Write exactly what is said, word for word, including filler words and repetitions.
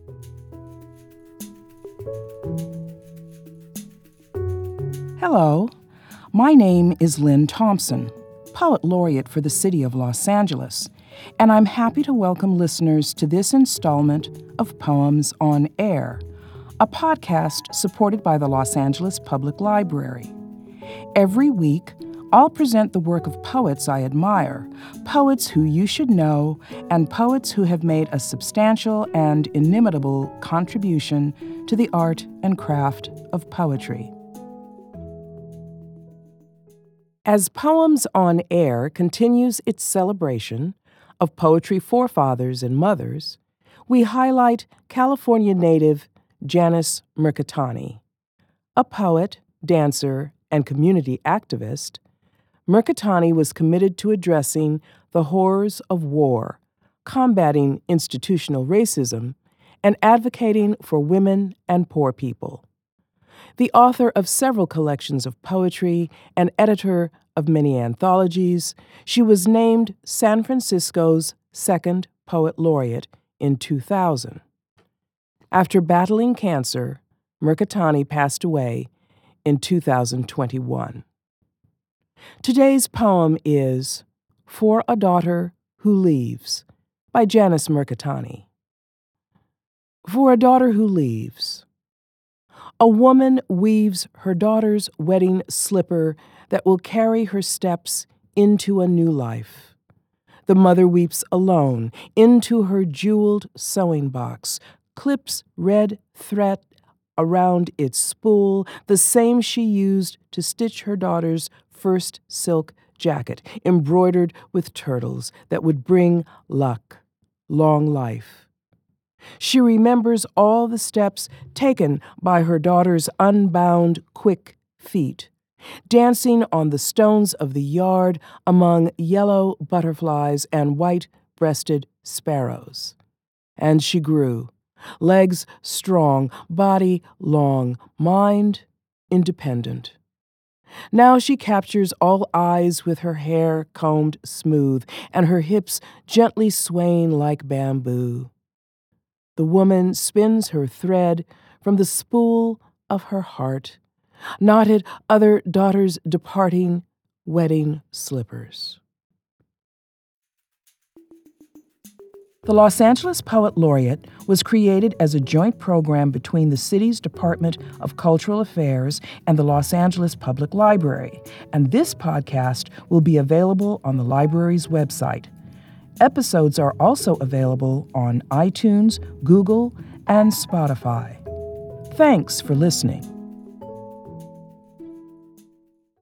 Hello, my name is Lynn Thompson, Poet Laureate for the City of Los Angeles, and I'm happy to welcome listeners to this installment of Poems on Air, a podcast supported by the Los Angeles Public Library. Every week, I'll present the work of poets I admire, poets who you should know, and poets who have made a substantial and inimitable contribution to the art and craft of poetry. As Poems on Air continues its celebration of poetry forefathers and mothers, we highlight California native Janice Mercatani. A poet, dancer, and community activist, Mercatani was committed to addressing the horrors of war, combating institutional racism, and advocating for women and poor people. The author of several collections of poetry and editor of many anthologies, she was named San Francisco's second Poet Laureate in two thousand. After battling cancer, Mercatani passed away in two thousand twenty-one. Today's poem is For a Daughter Who Leaves by Janice Mercatani. For a Daughter Who Leaves. A woman weaves her daughter's wedding slipper that will carry her steps into a new life. The mother weeps alone into her jeweled sewing box, clips red thread around its spool, the same she used to stitch her daughter's first silk jacket, embroidered with turtles that would bring luck, long life. She remembers all the steps taken by her daughter's unbound, quick feet, dancing on the stones of the yard among yellow butterflies and white-breasted sparrows. And she grew, legs strong, body long, mind independent. Now she captures all eyes with her hair combed smooth and her hips gently swaying like bamboo. The woman spins her thread from the spool of her heart, knotted other daughters' departing wedding slippers. The Los Angeles Poet Laureate was created as a joint program between the city's Department of Cultural Affairs and the Los Angeles Public Library, and this podcast will be available on the library's website. Episodes are also available on iTunes, Google, and Spotify. Thanks for listening.